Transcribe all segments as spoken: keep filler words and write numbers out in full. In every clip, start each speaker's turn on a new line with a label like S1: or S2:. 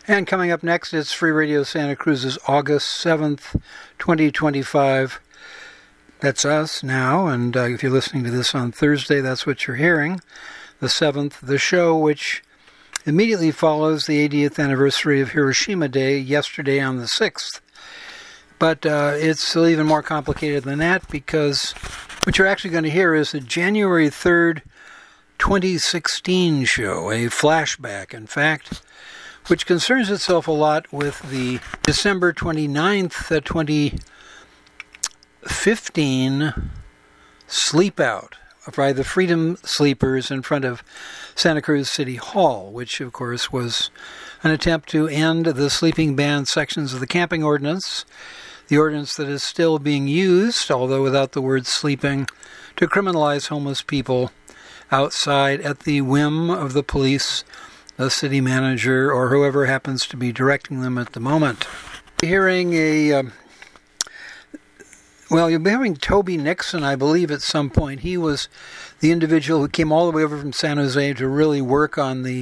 S1: And coming up next, it's Free Radio Santa Cruz's August seventh, twenty twenty-five. That's us now, and uh, if you're listening to this on Thursday, that's what you're hearing. The seventh, the show which immediately follows the eightieth anniversary of Hiroshima Day, yesterday on the sixth. But uh, it's even more complicated than that, because what you're actually going to hear is the January third, twenty sixteen show, a flashback, in fact, which concerns itself a lot with the December twenty-ninth, twenty fifteen sleep out by the Freedom Sleepers in front of Santa Cruz City Hall, which, of course, was an attempt to end the sleeping ban sections of the camping ordinance, the ordinance that is still being used, although without the word sleeping, to criminalize homeless people outside at the whim of the police, the city manager, or whoever happens to be directing them at the moment. Hearing a, um, well, you'll be hearing Toby Nixon, I believe, at some point. He was the individual who came all the way over from San Jose to really work on the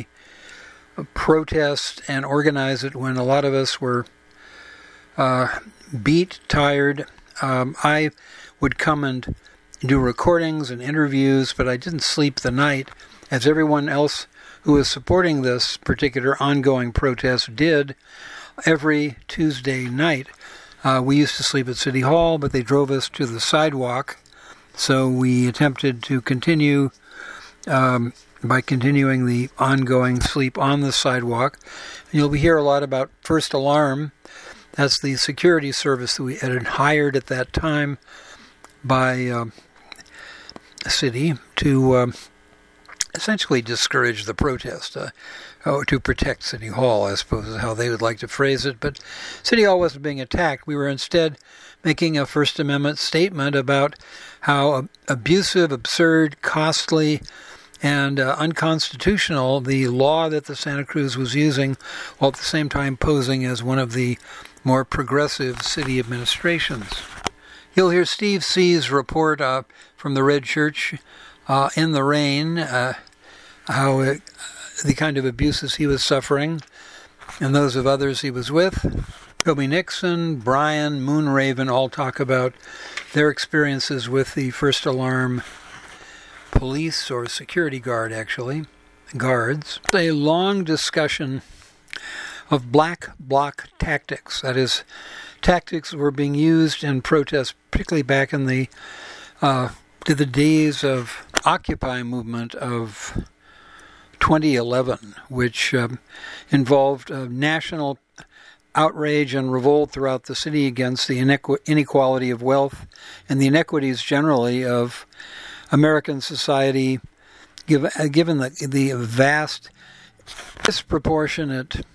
S1: protest and organize it when a lot of us were uh, beat, tired. Um, I would come and do recordings and interviews, but I didn't sleep the night, as everyone else who was supporting this particular ongoing protest did every Tuesday night. Uh, we used to sleep at City Hall, but they drove us to the sidewalk, so we attempted to continue um, by continuing the ongoing sleep on the sidewalk. And you'll hear a lot about First Alarm. That's the security service that we had hired at that time by uh, the city to uh, essentially discourage the protest, uh, oh, to protect City Hall, I suppose is how they would like to phrase it. But City Hall wasn't being attacked. We were instead making a First Amendment statement about how abusive, absurd, costly, and uh, unconstitutional the law that the Santa Cruz was using, while at the same time posing as one of the more progressive city administrations. You'll hear Steve C.'s report uh, from the Red Church uh, in the rain, uh, how it, the kind of abuses he was suffering, and those of others he was with. Toby Nixon, Brian, Moonraven all talk about their experiences with the First Alarm police, or security guard, actually, guards. A long discussion of black bloc tactics. That is, tactics were being used in protests, particularly back in the uh, to the days of Occupy movement of twenty eleven, which um, involved uh, national outrage and revolt throughout the city against the inequ- inequality of wealth and the inequities generally of American society, given, uh, given the, the vast, disproportionate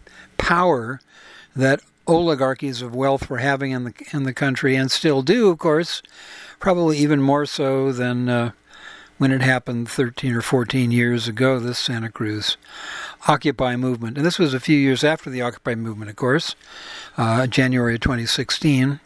S1: power that oligarchies of wealth were having in the in the country, and still do, of course, probably even more so than uh, when it happened thirteen or fourteen years ago, this Santa Cruz Occupy movement. And this was a few years after the Occupy movement, of course, uh, January of twenty sixteen.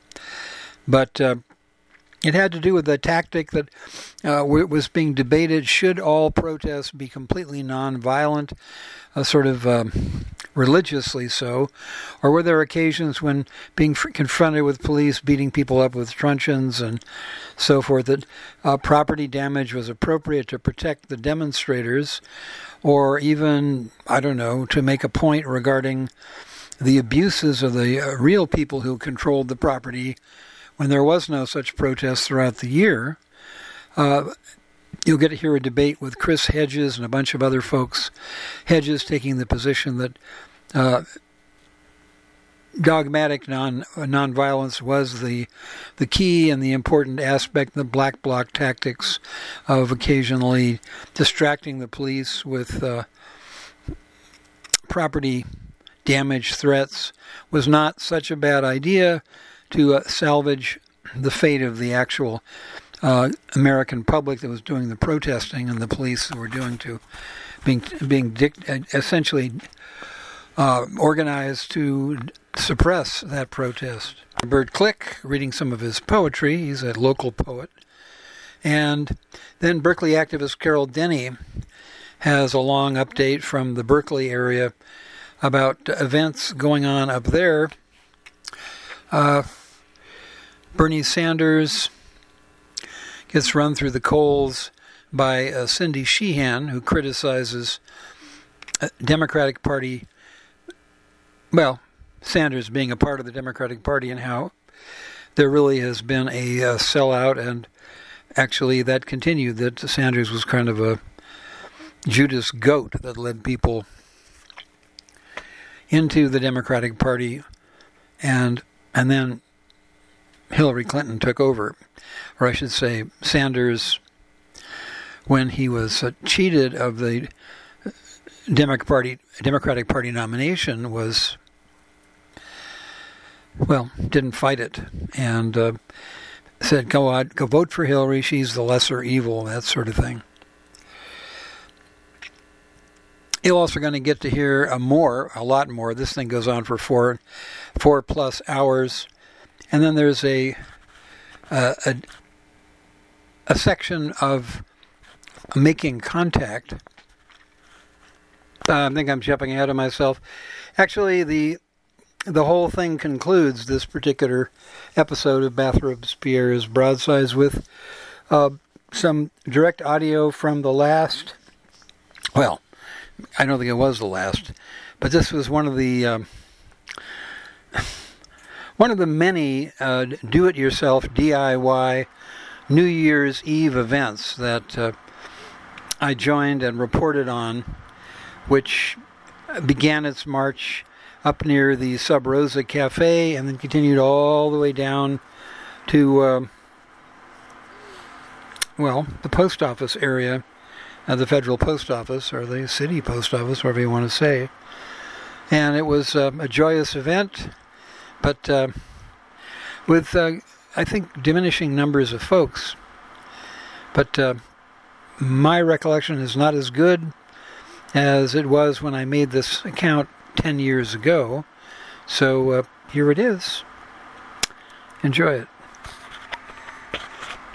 S1: But uh, it had to do with the tactic that uh, was being debated. Should all protests be completely nonviolent, uh, sort of um, religiously so, or were there occasions when being f- confronted with police beating people up with truncheons and so forth, that uh, property damage was appropriate to protect the demonstrators, or even, I don't know, to make a point regarding the abuses of the uh, real people who controlled the property when there was no such protest throughout the year. Uh, you'll get to hear a debate with Chris Hedges and a bunch of other folks. Hedges taking the position that uh, dogmatic non nonviolence was the the key and the important aspect, the black bloc tactics of occasionally distracting the police with uh, property damage threats was not such a bad idea to uh, salvage the fate of the actual uh, American public that was doing the protesting, and the police were doing to being being dic- essentially uh, organized to suppress that protest. Bert Click reading some of his poetry. He's a local poet. And then Berkeley activist Carol Denny has a long update from the Berkeley area about events going on up there. Uh, Bernie Sanders gets run through the coals by uh, Cindy Sheehan, who criticizes uh, Democratic Party, well, Sanders being a part of the Democratic Party, and how there really has been a uh, sellout, and actually that continued, that Sanders was kind of a Judas goat that led people into the Democratic Party, and and then Hillary Clinton took over, or I should say Sanders, when he was uh, cheated of the Democratic Party, Democratic Party nomination, was, well, didn't fight it, and uh, said, go on, go vote for Hillary, she's the lesser evil, that sort of thing. You're also going to get to hear a more, a lot more. This thing goes on for four, four plus hours, and then there's a uh, a, a section of making contact. Uh, I think I'm jumping ahead of myself. Actually, the the whole thing concludes this particular episode of Bathrobes Pierre's Broadsides with uh, some direct audio from the last. Well, I don't think it was the last, but this was one of the um, one of the many uh, do-it-yourself D I Y New Year's Eve events that uh, I joined and reported on, which began its march up near the Sub Rosa Cafe and then continued all the way down to uh, well, the post office area. Uh, the federal post office, or the city post office, whatever you want to say. And it was uh, a joyous event, but uh, with, uh, I think, diminishing numbers of folks. But uh, my recollection is not as good as it was when I made this account ten years ago. So uh, here it is. Enjoy it.